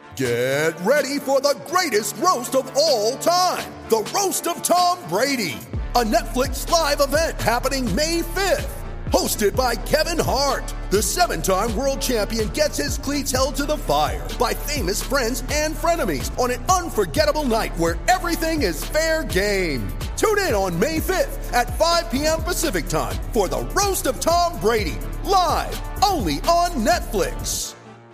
Get ready for the greatest roast of all time, the Roast of Tom Brady, a Netflix live event happening May 5th. Hosted by Kevin Hart, the 7-time world champion gets his cleats held to the fire by famous friends and frenemies on an unforgettable night where everything is fair game. Tune in on May 5th at 5 p.m. Pacific time for the Roast of Tom Brady, live only on Netflix.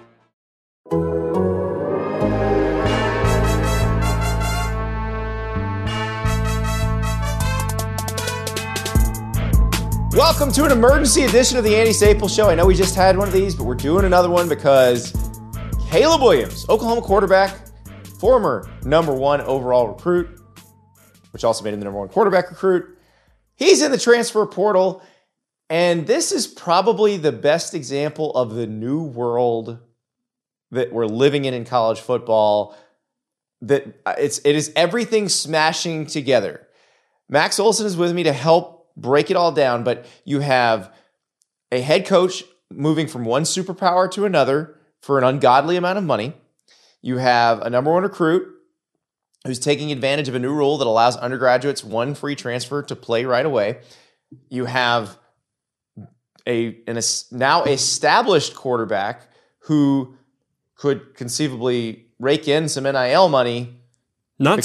Welcome to an emergency edition of the Andy Staples Show. I know we just had one of these, but we're doing another one because Caleb Williams, Oklahoma quarterback, former number one overall recruit, which also made him the number one quarterback recruit. He's in the transfer portal, and this is probably the best example of the new world that we're living in college football. That it is everything smashing together. Max Olson is with me to help break it all down, but you have a head coach moving from one superpower to another for an ungodly amount of money. You have a number one recruit who's taking advantage of a new rule that allows undergraduates one free transfer to play right away. You have a now established quarterback who could conceivably rake in some NIL money. Not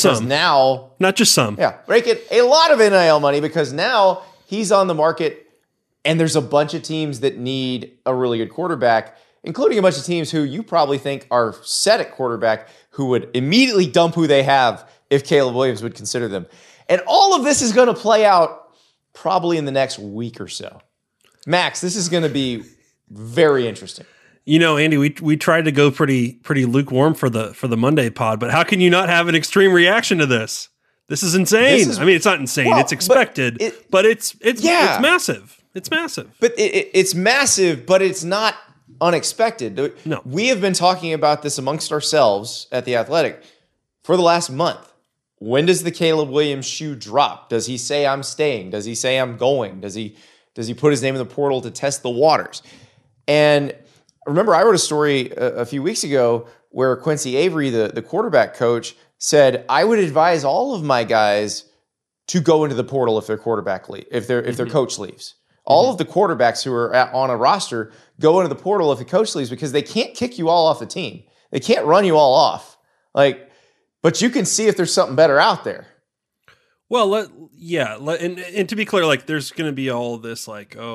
just some. Yeah, rake in a lot of NIL money because now he's on the market and there's a bunch of teams that need a really good quarterback, including a bunch of teams who you probably think are set at quarterback who would immediately dump who they have if Caleb Williams would consider them. And all of this is going to play out probably in the next week or so. Max, this is going to be very interesting. You know, Andy, we tried to go pretty lukewarm for the Monday pod, but how can you not have an extreme reaction to this? This is insane. I mean, it's not insane; it's expected, but it's massive. It's massive. But it's massive, but it's not unexpected. No, we have been talking about this amongst ourselves at The Athletic for the last month. When does the Caleb Williams shoe drop? Does he say I'm staying? Does he say I'm going? Does he put his name in the portal to test the waters? And remember, I wrote a story a few weeks ago where Quincy Avery, the quarterback coach, said, I would advise all of my guys to go into the portal if their quarterback if their coach leaves. All of the quarterbacks who are on a roster go into the portal if the coach leaves because they can't kick you all off the team. They can't run you all off. But you can see if there's something better out there. Well, and to be clear, there's going to be all this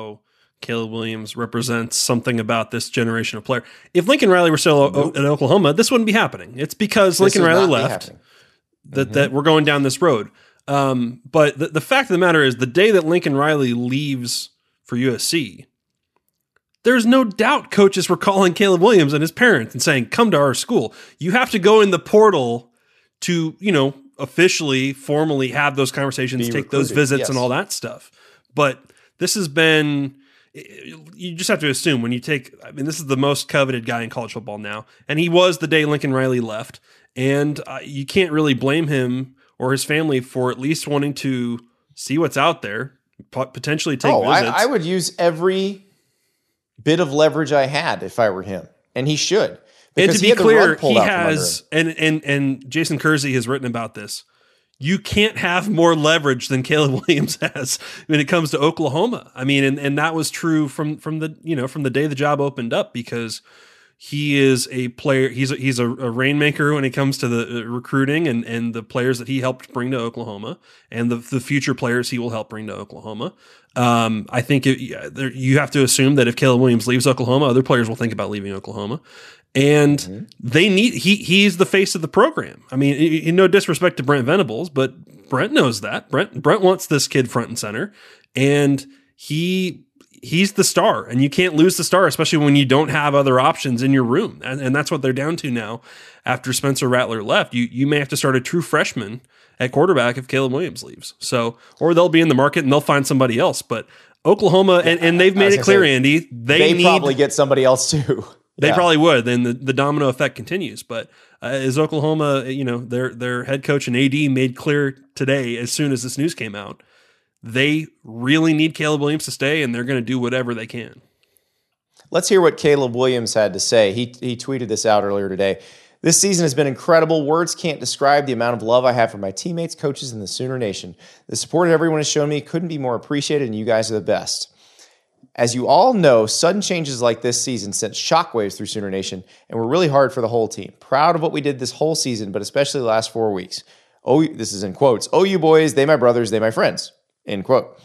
Caleb Williams represents something about this generation of player. If Lincoln Riley were still at Oklahoma, this wouldn't be happening. It's because Lincoln Riley left that we're going down this road. But the fact of the matter is the day that Lincoln Riley leaves for USC, there's no doubt coaches were calling Caleb Williams and his parents and saying, come to our school. You have to go in the portal to, officially, formally have those conversations, take those visits and all that stuff. But this has been... You just have to assume when you this is the most coveted guy in college football now. And he was the day Lincoln Riley left. And you can't really blame him or his family for at least wanting to see what's out there, potentially take visits. I would use every bit of leverage I had if I were him. And he should. And to be clear, he has, and Jason Kersey has written about this. You can't have more leverage than Caleb Williams has when it comes to Oklahoma. I mean, and that was true from the day the job opened up because he is a player. He's a rainmaker when it comes to the recruiting and the players that he helped bring to Oklahoma and the future players he will help bring to Oklahoma. I think you have to assume that if Caleb Williams leaves Oklahoma, other players will think about leaving Oklahoma. And he's the face of the program. I mean, no disrespect to Brent Venables, but Brent knows that. Brent wants this kid front and center, and he's the star, and you can't lose the star, especially when you don't have other options in your room. And that's what they're down to now after Spencer Rattler left. You may have to start a true freshman at quarterback if Caleb Williams leaves. So, or they'll be in the market and they'll find somebody else. But Oklahoma, and they've made it clear, Andy, they probably get somebody else too. They probably would. Then the domino effect continues. But as Oklahoma, their head coach and AD made clear today, as soon as this news came out, they really need Caleb Williams to stay, and they're going to do whatever they can. Let's hear what Caleb Williams had to say. He tweeted this out earlier today. This season has been incredible. Words can't describe the amount of love I have for my teammates, coaches, and the Sooner Nation. The support everyone has shown me couldn't be more appreciated, and you guys are the best. As you all know, sudden changes like this season sent shockwaves through Sooner Nation and were really hard for the whole team. Proud of what we did this whole season, but especially the last 4 weeks. Oh, this is in quotes. Oh, you boys, they my brothers, they my friends. End quote.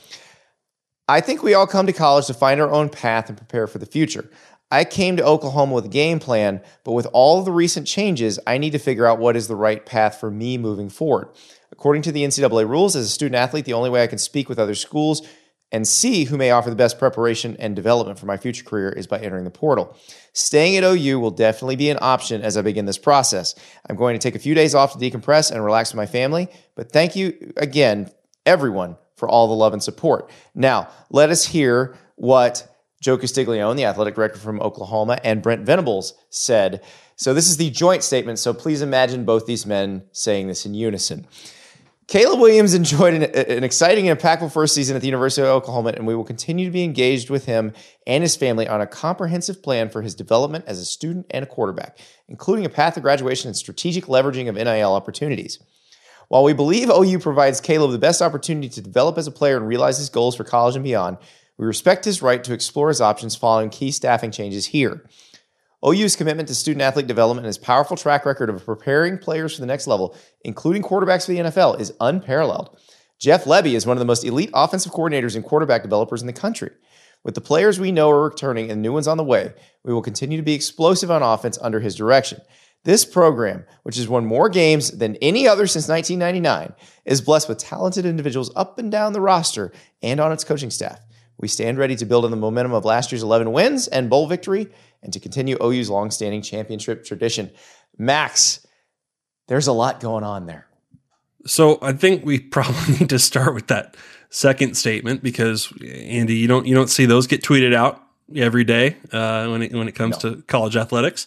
I think we all come to college to find our own path and prepare for the future. I came to Oklahoma with a game plan, but with all of the recent changes, I need to figure out what is the right path for me moving forward. According to the NCAA rules, as a student athlete, the only way I can speak with other schools and see who may offer the best preparation and development for my future career is by entering the portal. Staying at OU will definitely be an option as I begin this process. I'm going to take a few days off to decompress and relax with my family, but thank you again, everyone, for all the love and support. Now, let us hear what Joe Castiglione, the athletic director from Oklahoma, and Brent Venables said. So this is the joint statement, so please imagine both these men saying this in unison. Caleb Williams enjoyed an exciting and impactful first season at the University of Oklahoma, and we will continue to be engaged with him and his family on a comprehensive plan for his development as a student and a quarterback, including a path to graduation and strategic leveraging of NIL opportunities. While we believe OU provides Caleb the best opportunity to develop as a player and realize his goals for college and beyond, we respect his right to explore his options following key staffing changes here. OU's commitment to student-athlete development and his powerful track record of preparing players for the next level, including quarterbacks for the NFL, is unparalleled. Jeff Lebby is one of the most elite offensive coordinators and quarterback developers in the country. With the players we know are returning and new ones on the way, we will continue to be explosive on offense under his direction. This program, which has won more games than any other since 1999, is blessed with talented individuals up and down the roster and on its coaching staff. We stand ready to build on the momentum of last year's 11 wins and bowl victory and to continue OU's longstanding championship tradition. Max, there's a lot going on there. So I think we probably need to start with that second statement because, Andy, you don't see those get tweeted out every day when it comes to college athletics.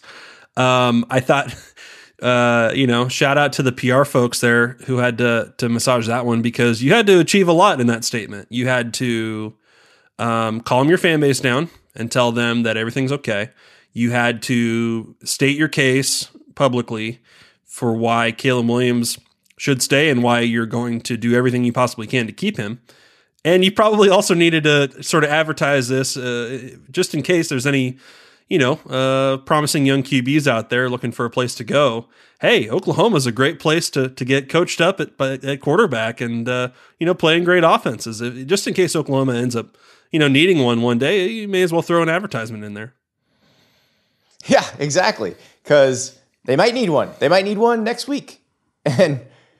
I thought, shout out to the PR folks there who had to massage that one because you had to achieve a lot in that statement. You had to calm your fan base down and tell them that everything's okay. You had to state your case publicly for why Caleb Williams should stay and why you're going to do everything you possibly can to keep him. And you probably also needed to sort of advertise this just in case there's any, promising young QBs out there looking for a place to go. Hey, Oklahoma's a great place to get coached up at quarterback and, playing great offenses. Just in case Oklahoma ends up, needing one day, you may as well throw an advertisement in there. Yeah, exactly. Because they might need one. They might need one next week. And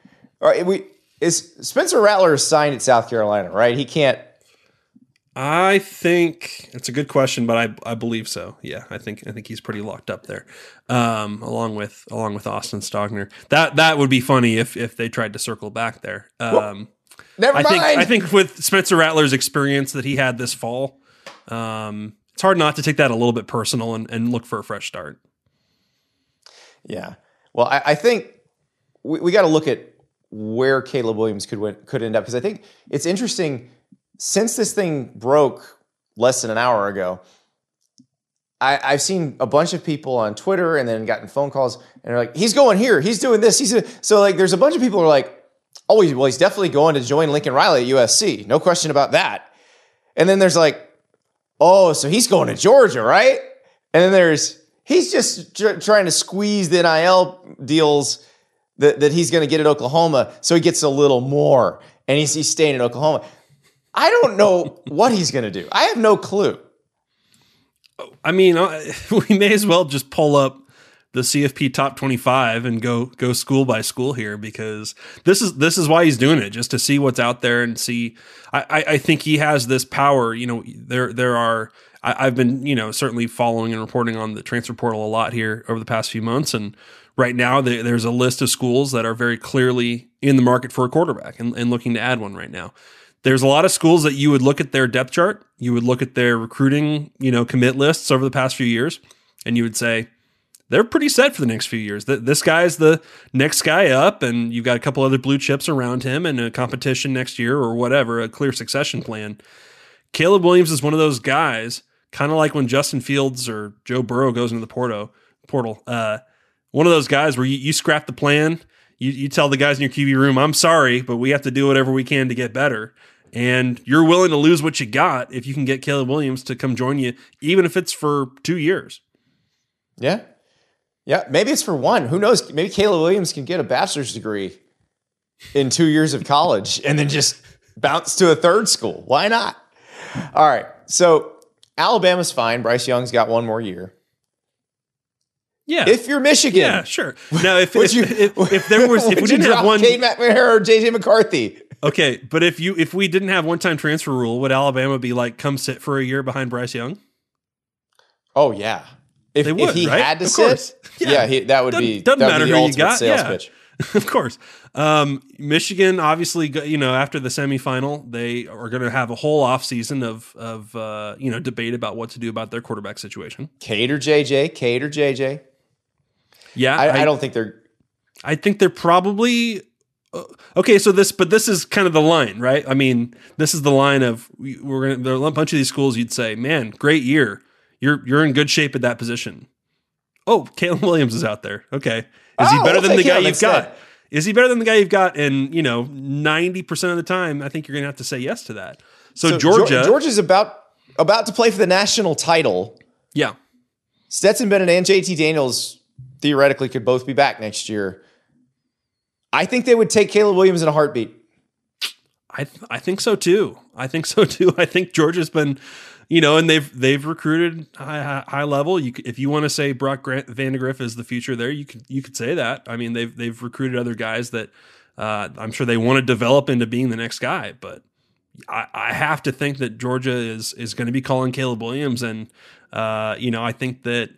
is Spencer Rattler signed at South Carolina, right? He can't. I think it's a good question, but I believe so. Yeah, I think he's pretty locked up there, along with Austin Stogner. That would be funny if they tried to circle back there. Never mind. I think with Spencer Rattler's experience that he had this fall, it's hard not to take that a little bit personal and look for a fresh start. Yeah. Well, I think we got to look at where Caleb Williams could end up because I think it's interesting. Since this thing broke less than an hour ago, I've seen a bunch of people on Twitter and then gotten phone calls and they're like, he's going here, he's doing this. So there's a bunch of people who are like, oh, he's definitely going to join Lincoln Riley at USC. No question about that. And then there's like, oh, so he's going to Georgia, right? And then he's just trying to squeeze the NIL deals that he's going to get at Oklahoma so he gets a little more and he's staying in Oklahoma. I don't know what he's going to do. I have no clue. I mean, we may as well just pull up the CFP top 25 and go school by school here because this is why he's doing it, just to see what's out there and see. I think he has this power. I've been certainly following and reporting on the transfer portal a lot here over the past few months, and right now there's a list of schools that are very clearly in the market for a quarterback and looking to add one right now. There's a lot of schools that you would look at their depth chart, you would look at their recruiting, commit lists over the past few years, and you would say they're pretty set for the next few years. This guy's the next guy up, and you've got a couple other blue chips around him and a competition next year or whatever, a clear succession plan. Caleb Williams is one of those guys, kind of like when Justin Fields or Joe Burrow goes into the portal. one of those guys where you scrap the plan. You tell the guys in your QB room, I'm sorry, but we have to do whatever we can to get better. And you're willing to lose what you got if you can get Caleb Williams to come join you, even if it's for 2 years. Yeah. Yeah. Maybe it's for 1. Who knows? Maybe Caleb Williams can get a bachelor's degree in 2 years of college and then just bounce to a third school. Why not? All right. So Alabama's fine. Bryce Young's got 1 more year. Yeah. If you're Michigan. Yeah, sure. Now, if we didn't have one. Cade McNamara or JJ McCarthy. Okay. But if we didn't have one-time transfer rule, would Alabama be like, come sit for a year behind Bryce Young? Oh, yeah. If he right? had to sit, that would be doesn't matter the who you got. Sales pitch. Of course. Michigan, obviously, after the semifinal, they are going to have a whole offseason of debate about what to do about their quarterback situation. Cade or JJ. Yeah. I don't think they're. I think they're probably. Okay, so this is kind of the line, right? I mean, this is the line of there are a bunch of these schools you'd say, man, great year. You're in good shape at that position. Oh, Caleb Williams is out there. Okay. Is he better than the guy you've got? Is he better than the guy you've got? And 90% of the time, I think you're going to have to say yes to that. So Georgia's about to play for the national title. Yeah. Stetson Bennett and JT Daniels theoretically could both be back next year. I think they would take Caleb Williams in a heartbeat. I think so too. I think Georgia's been, and they've recruited high level. If you want to say Brock Vandagriff is the future there, you could say that. I mean, they've recruited other guys that I'm sure they want to develop into being the next guy. But I have to think that Georgia is going to be calling Caleb Williams, and I think that.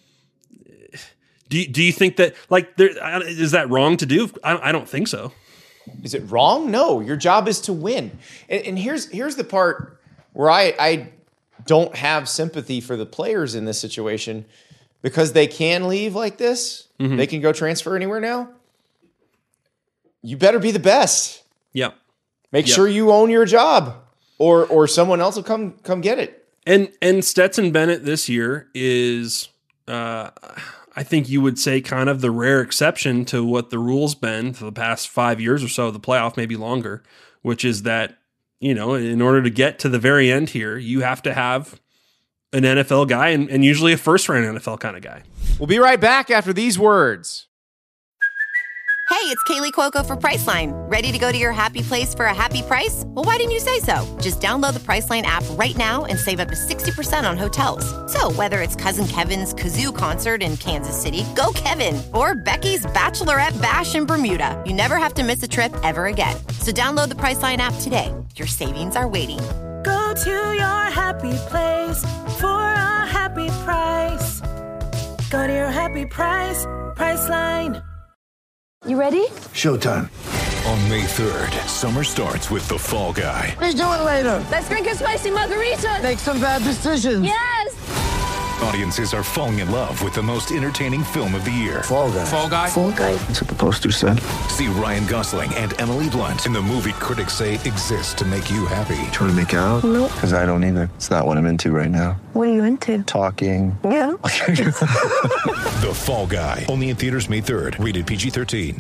Do you think that is that wrong to do? I don't think so. Is it wrong? No, your job is to win. And here's the part where I don't have sympathy for the players in this situation, because they can leave like this. Mm-hmm. They can go transfer anywhere now. You better be the best. Yeah. Make sure you own your job, or someone else will come get it. And Stetson Bennett this year is I think you would say kind of the rare exception to what the rule's been for the past 5 years or so, the playoff, maybe longer, which is that, in order to get to the very end here, you have to have an NFL guy and usually a first-round NFL kind of guy. We'll be right back after these words. Hey, it's Kaylee Cuoco for Priceline. Ready to go to your happy place for a happy price? Well, why didn't you say so? Just download the Priceline app right now and save up to 60% on hotels. So whether it's Cousin Kevin's Kazoo Concert in Kansas City, go Kevin, or Becky's Bachelorette Bash in Bermuda, you never have to miss a trip ever again. So download the Priceline app today. Your savings are waiting. Go to your happy place for a happy price. Go to your happy price, Priceline. You ready? Showtime. On May 3rd, summer starts with The Fall Guy. Let's do it later. Let's drink a spicy margarita. Make some bad decisions. Yes. Audiences are falling in love with the most entertaining film of the year. Fall Guy. Fall Guy? Fall Guy. That's what the poster said. See Ryan Gosling and Emily Blunt in the movie critics say exists to make you happy. Trying to make it out? Nope. Because I don't either. It's not what I'm into right now. What are you into? Talking. Yeah. The Fall Guy. Only in theaters May 3rd. Rated PG-13.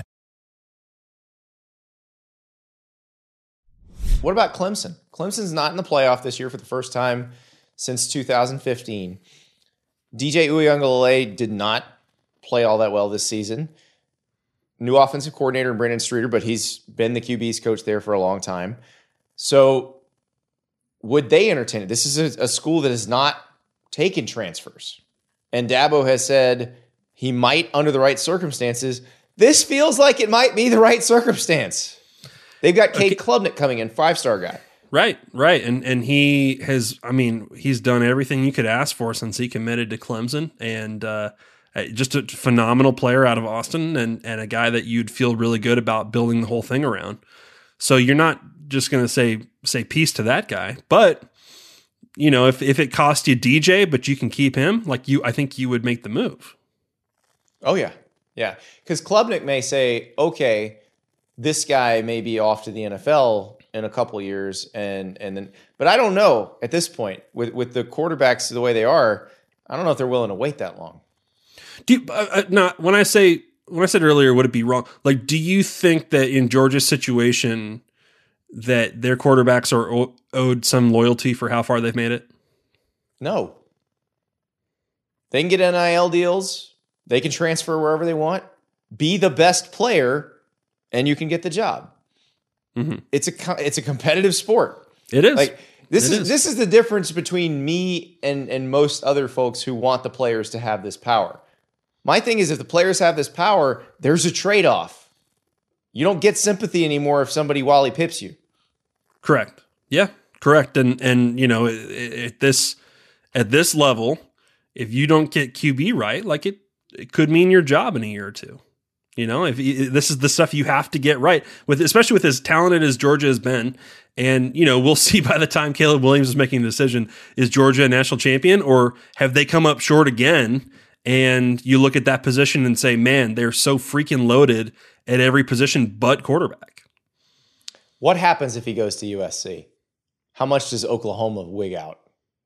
What about Clemson? Clemson's not in the playoff this year for the first time since 2015. DJ Uiagalelei did not play all that well this season. New offensive coordinator in Brandon Streeter, but he's been the QB's coach there for a long time. So would they entertain it? This is a school that has not taken transfers. And Dabo has said he might under the right circumstances. This feels like it might be the right circumstance. They've got Cade Klubnik coming in, 5-star guy. Right. And he has, he's done everything you could ask for since he committed to Clemson, and just a phenomenal player out of Austin, and a guy that you'd feel really good about building the whole thing around. So you're not just going to say peace to that guy, but if it cost you DJ, but you can keep him, I think you would make the move. Oh yeah. Yeah. Because Klubnik may say, okay, this guy may be off to the NFL in a couple of years, and then, but I don't know at this point with the quarterbacks the way they are. I don't know if they're willing to wait that long. Do you, not when I said earlier, would it be wrong? Like, do you think that in Georgia's situation that their quarterbacks are owed some loyalty for how far they've made it? No. They can get NIL deals. They can transfer wherever they want. Be the best player, and you can get the job. Mm-hmm. It's a competitive sport. It is. Like this is the difference between me and most other folks who want the players to have this power. My thing is, if the players have this power, there's a trade-off. You don't get sympathy anymore if somebody Wally Pips you. Correct. Yeah, correct. And you know, at this level, if you don't get QB right, like it could mean your job in a year or two. You know, if this is the stuff you have to get right with, especially with as talented as Georgia has been. And, you know, we'll see by the time Caleb Williams is making the decision, is Georgia a national champion, or have they come up short again? And you look at that position and say, man, they're so freaking loaded at every position but quarterback. What happens if he goes to USC? How much does Oklahoma wig out?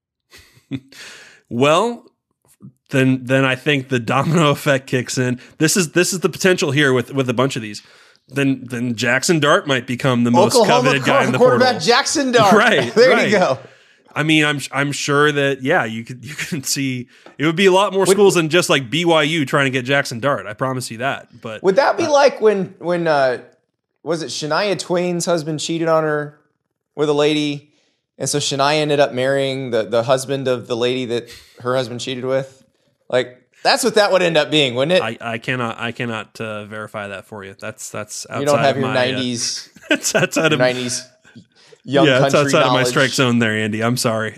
Well, then I think the domino effect kicks in. This is the potential here with a bunch of these. Then Jackson Dart might become the most coveted guy in the portal. Quarterback Jackson Dart. Right. There you go. I mean, I'm sure that, yeah, you can see it would be a lot more schools than just like BYU trying to get Jackson Dart. I promise you that. But would that be like when was it Shania Twain's husband cheated on her with a lady, and so Shania ended up marrying the husband of the lady that her husband cheated with? Like, that's what that would end up being, wouldn't it? I cannot verify that for you. That's outside. You don't have of your my, 90s. That's outside of 90s. Young that's country outside knowledge. of my strike zone there, Andy. I'm sorry.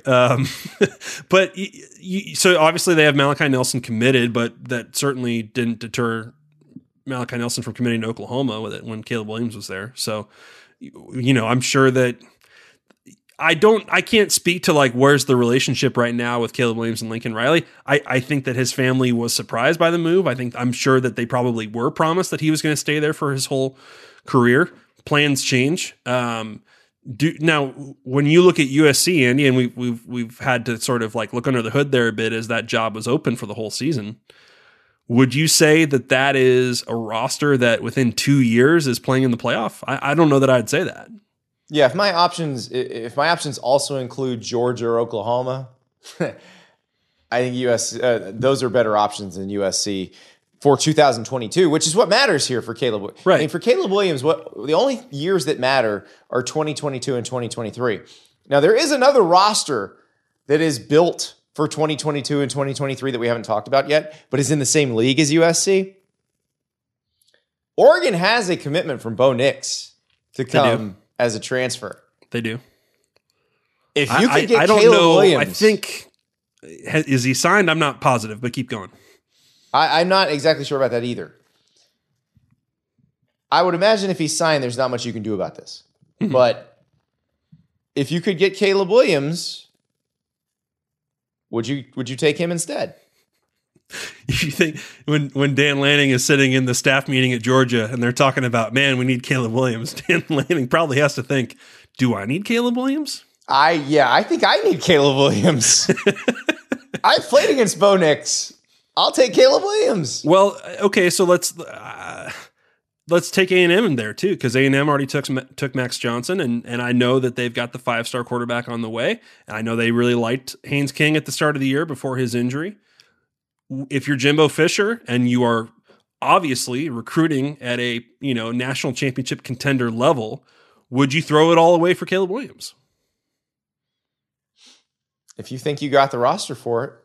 But so obviously they have Malachi Nelson committed, but that certainly didn't deter Malachi Nelson from committing to Oklahoma with it when Caleb Williams was there. So, you know, I'm sure that I can't speak to like where's the relationship right now with Caleb Williams and Lincoln Riley. I think that his family was surprised by the move. I'm sure that they probably were promised that he was going to stay there for his whole career. Plans change. Now, when you look at USC, Andy, and we've had to sort of like look under the hood there a bit as that job was open for the whole season. Would you say that is a roster that within 2 years is playing in the playoff? I don't know that I'd say that. Yeah, if my options also include Georgia or Oklahoma, I think those are better options than USC for 2022, which is what matters here for Caleb. Right. I mean, for Caleb Williams, the only years that matter are 2022 and 2023. Now, there is another roster that is built for 2022 and 2023 that we haven't talked about yet, but is in the same league as USC. Oregon has a commitment from Bo Nix to come as a transfer. They do. If you could get I don't Caleb know. Williams, I think, is he signed? I'm not positive, but keep going. I'm not exactly sure about that either. I would imagine if he's signed, there's not much you can do about this. Mm-hmm. But if you could get Caleb Williams, would you take him instead? You think when Dan Lanning is sitting in the staff meeting at Georgia and they're talking about, man, we need Caleb Williams, Dan Lanning probably has to think, do I need Caleb Williams? I think I need Caleb Williams. I've played against Bo Nix. I'll take Caleb Williams. Well, okay, so let's take A&M in there too, because A&M already took Max Johnson, and I know that they've got the 5-star quarterback on the way, and I know they really liked Haynes King at the start of the year before his injury. If you're Jimbo Fisher and you are obviously recruiting at a national championship contender level, would you throw it all away for Caleb Williams? If you think you got the roster for it.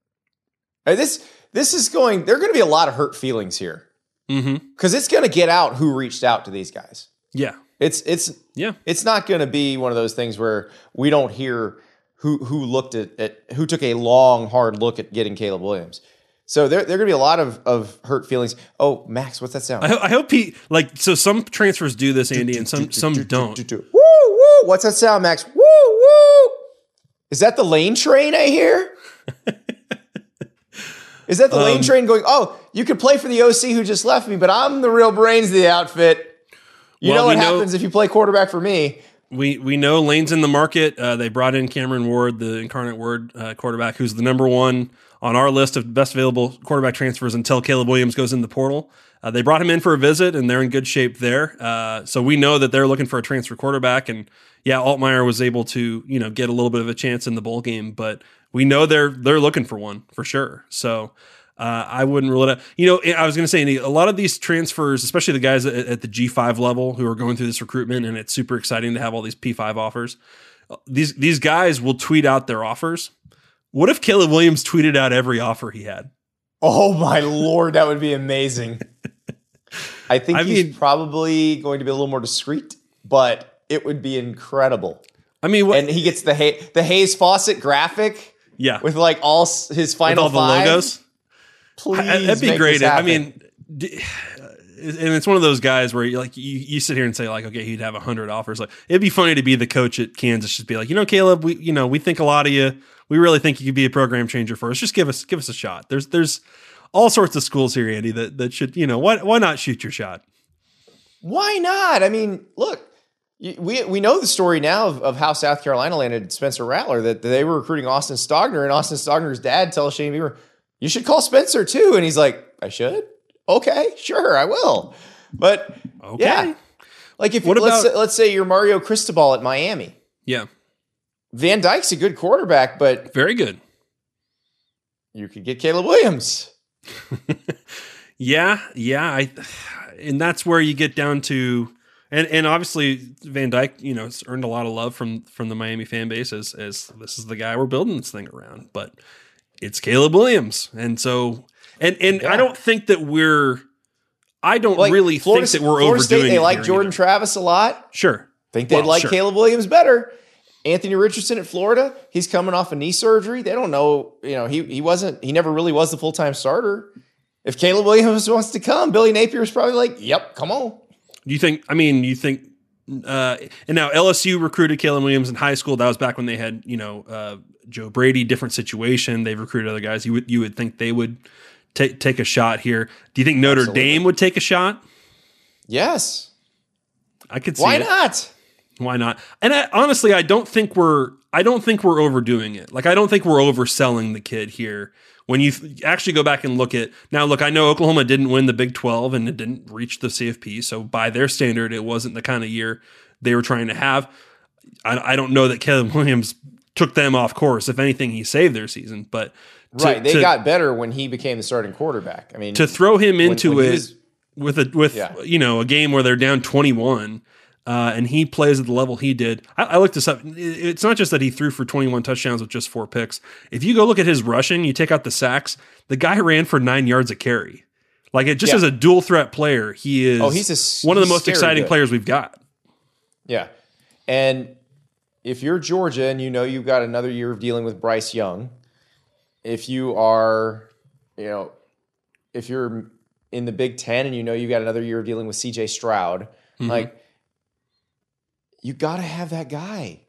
This is going. There are going to be a lot of hurt feelings here, because it's going to get out who reached out to these guys. Yeah, it's not going to be one of those things where we don't hear who looked at who took a long, hard look at getting Caleb Williams. So there are going to be a lot of hurt feelings. Oh, Max, what's that sound? I hope so some transfers do this, Andy, and some don't. Woo woo! What's that sound, Max? Woo woo! Is that the lane train I hear? Is that the lane train going, oh, you could play for the OC who just left me, but I'm the real brains of the outfit. You know what happens if you play quarterback for me. We know Lane's in the market. They brought in Cameron Ward, the Incarnate Word quarterback, who's the number one on our list of best available quarterback transfers until Caleb Williams goes in the portal. They brought him in for a visit, and they're in good shape there. So we know that they're looking for a transfer quarterback. And yeah, Altmaier was able to, get a little bit of a chance in the bowl game, but we know they're looking for one for sure. So I wouldn't rule it out. I was going to say, a lot of these transfers, especially the guys at the G5 level who are going through this recruitment, and it's super exciting to have all these P5 offers. These guys will tweet out their offers. What if Caleb Williams tweeted out every offer he had? Oh my Lord, that would be amazing. I think he's probably going to be a little more discreet, but it would be incredible. I mean, and he gets the Hayes Fawcett graphic, with like all his final with all five. The logos. Please, that'd be great. I mean, and it's one of those guys where you sit here and say like, okay, he'd have 100 offers. Like, it'd be funny to be the coach at Kansas, just be like, Caleb, we think a lot of you. We really think you could be a program changer for us. Just give us a shot. There's all sorts of schools here, Andy, that should, why not shoot your shot? Why not? I mean, look, we know the story now of how South Carolina landed Spencer Rattler, that they were recruiting Austin Stogner, and Austin Stogner's dad tells Shane Beamer, you should call Spencer too. And he's like, I should? Okay, sure, I will. But yeah, like let's say you're Mario Cristobal at Miami. Yeah. Van Dyke's a good quarterback, but very good. You could get Caleb Williams. Yeah. And that's where you get down to, and obviously Van Dyke, has earned a lot of love from the Miami fan base as this is the guy we're building this thing around. But it's Caleb Williams, and so I don't think that I don't really think that we're overdoing State, they it. like Jordan Travis a lot. Sure, think they'd like Caleb Williams better. Anthony Richardson at Florida, he's coming off a knee surgery. They don't know, he never really was the full-time starter. If Caleb Williams wants to come, Billy Napier's probably like, yep, come on. You think, and now LSU recruited Caleb Williams in high school. That was back when they had, Joe Brady, different situation. They've recruited other guys. You would think they would take a shot here. Do you think Notre Dame would take a shot? Yes. I could see Why it. not? Why not? And honestly, I don't think we're overdoing it. Like, I don't think we're overselling the kid here. When you actually go back and look, I know Oklahoma didn't win the Big 12 and it didn't reach the CFP. So by their standard, it wasn't the kind of year they were trying to have. I don't know that Caleb Williams took them off course. If anything, he saved their season. But they got better when he became the starting quarterback. I mean, to throw him into it with a game where they're down 21. And he plays at the level he did. I looked this up. It's not just that he threw for 21 touchdowns with just 4 picks. If you go look at his rushing, you take out the sacks, the guy ran for 9 yards a carry. Like, as a dual threat player, he is he's one of the most exciting players we've got. Yeah. And if you're Georgia and you've got another year of dealing with Bryce Young, if you are, if you're in the Big Ten and you've got another year of dealing with CJ Stroud, you got to have that guy.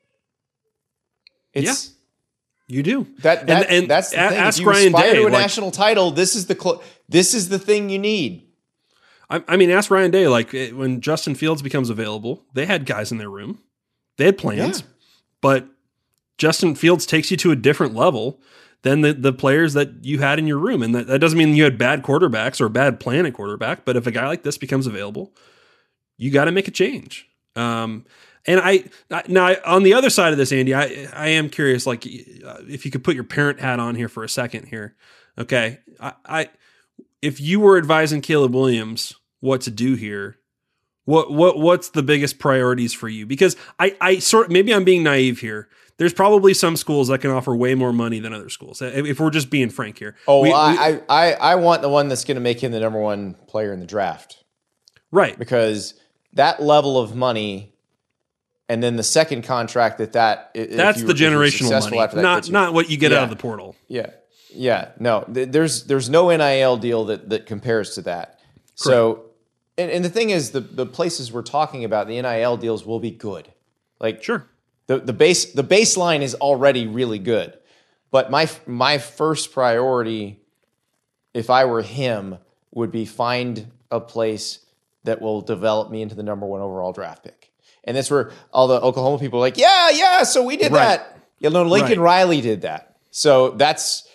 You do. That's the thing. Ask if you Ryan aspire Day to a national title, this is the thing you need. I mean, ask Ryan Day. Like, when Justin Fields becomes available, they had guys in their room. They had plans, but Justin Fields takes you to a different level than the players that you had in your room. And that doesn't mean you had bad quarterbacks or a bad plan at quarterback, but if a guy like this becomes available, you got to make a change. And now on the other side of this, Andy, I am curious, like, if you could put your parent hat on here for a second here. Okay. If you were advising Caleb Williams what to do here, what's the biggest priorities for you? Because maybe I'm being naive here. There's probably some schools that can offer way more money than other schools. If we're just being frank here. I want the one that's going to make him the number one player in the draft. Right. Because that level of money, and then the second contract that's the generational money, not what you get out of the portal. Yeah. No, there's no NIL deal that compares to that. Correct. So, and the thing is, the places we're talking about, the NIL deals will be good. Like, sure, the baseline is already really good. But my first priority, if I were him, would be find a place that will develop me into the number one overall draft pick. And that's where all the Oklahoma people are like, so we did that. Lincoln Riley did that. So that's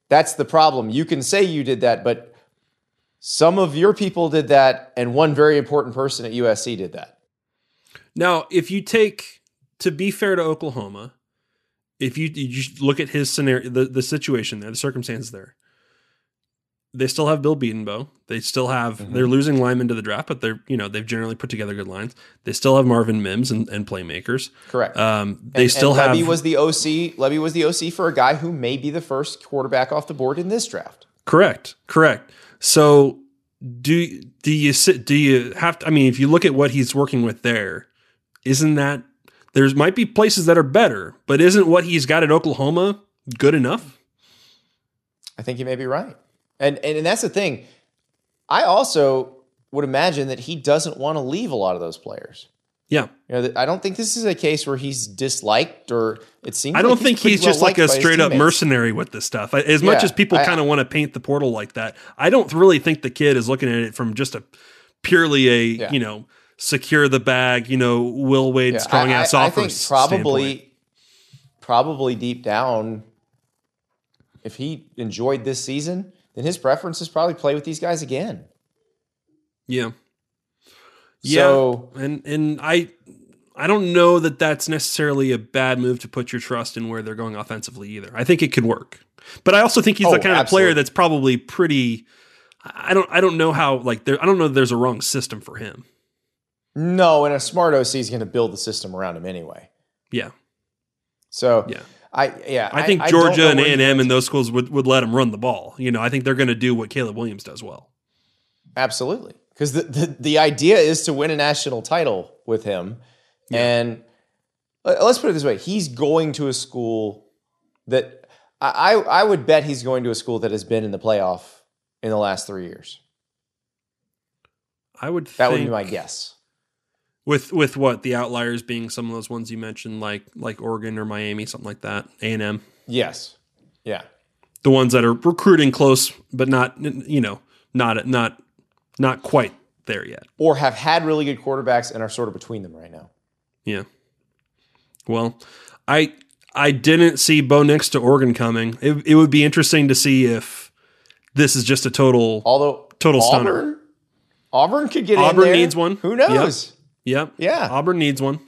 That's the problem. You can say you did that, but some of your people did that, and one very important person at USC did that. Now, if you take, to be fair to Oklahoma, if you just look at his scenario, the situation there, the circumstances there, they still have Bill Beatonbow. They still have, they're losing linemen to the draft, but they've generally put together good lines. They still have Marvin Mims and playmakers. Correct. They still have. Levy was the OC. Levy was the OC for a guy who may be the first quarterback off the board in this draft. Correct. So do you have to, I mean, if you look at what he's working with there, isn't that, there might be places that are better, but isn't what he's got at Oklahoma good enough? I think you may be right. And that's the thing. I also would imagine that he doesn't want to leave a lot of those players. Yeah. I don't think this is a case where he's disliked, or it seems I don't think he's just like a straight up mercenary with this stuff. As much as people kind of want to paint the portal like that, I don't really think the kid is looking at it from just a purely secure the bag, Will Wade strong ass offers. I think probably deep down, if he enjoyed this season, then his preference is probably play with these guys again. Yeah. So, and I don't know that that's necessarily a bad move to put your trust in where they're going offensively either. I think it could work, but I also think he's the kind of player that's probably pretty. I don't know how I don't know that there's a wrong system for him. No, and a smart OC is going to build the system around him anyway. Yeah. So yeah. I think Georgia and A&M and those schools would let him run the ball. I think they're going to do what Caleb Williams does well. Absolutely. Because the idea is to win a national title with him. Yeah. And let's put it this way. He's going to a school that I would bet he's going to a school that has been in the playoff in the last 3 years. That would be my guess. With what, the outliers being some of those ones you mentioned, like Oregon or Miami, something like that, A&M. Yes. Yeah. The ones that are recruiting close, but not quite there yet. Or have had really good quarterbacks and are sort of between them right now. Yeah. Well, I didn't see Bo Nix to Oregon coming. It would be interesting to see if this is just a total stunner. Auburn could get in there. Auburn needs one. Who knows? Yep. Yeah. Auburn needs one.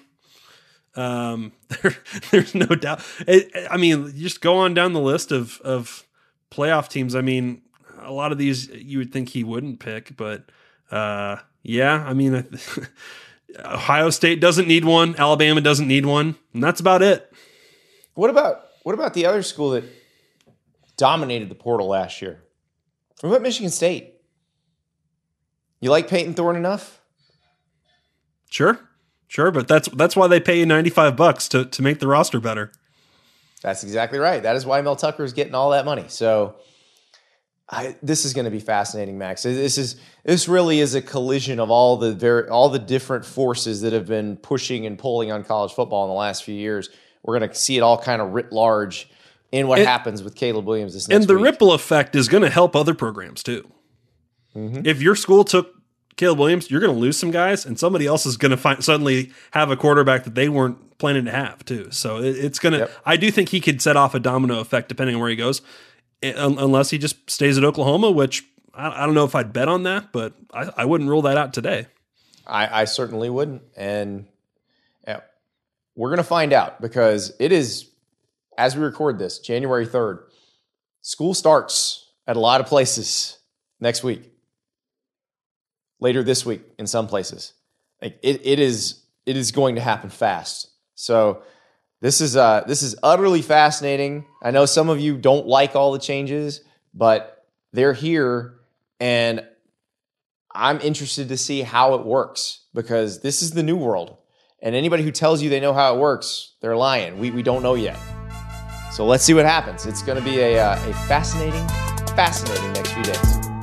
There's no doubt. I mean, just go on down the list of playoff teams. I mean, a lot of these you would think he wouldn't pick, but I mean, Ohio State doesn't need one. Alabama doesn't need one, and that's about it. What about the other school that dominated the portal last year? What about Michigan State? You like Peyton Thorne enough? Sure, but that's why they pay you $95 to make the roster better. That's exactly right. That is why Mel Tucker is getting all that money. So this is going to be fascinating, Max. This really is a collision of all the different forces that have been pushing and pulling on college football in the last few years. We're going to see it all kind of writ large in what happens with Caleb Williams this next week. And the ripple effect is going to help other programs too. Mm-hmm. If your school took Caleb Williams, you're going to lose some guys, and somebody else is going to suddenly have a quarterback that they weren't planning to have too. So it's going to. Yep. I do think he could set off a domino effect depending on where he goes, unless he just stays at Oklahoma, which I don't know if I'd bet on that, but I wouldn't rule that out today. I certainly wouldn't, and we're going to find out because it is, as we record this, January 3rd. School starts at a lot of places next week. Later this week in some places. It is going to happen fast. So this is utterly fascinating. I know some of you don't like all the changes, but they're here, and I'm interested to see how it works because this is the new world. And anybody who tells you they know how it works, they're lying. We don't know yet. So let's see what happens. It's going to be a fascinating next few days.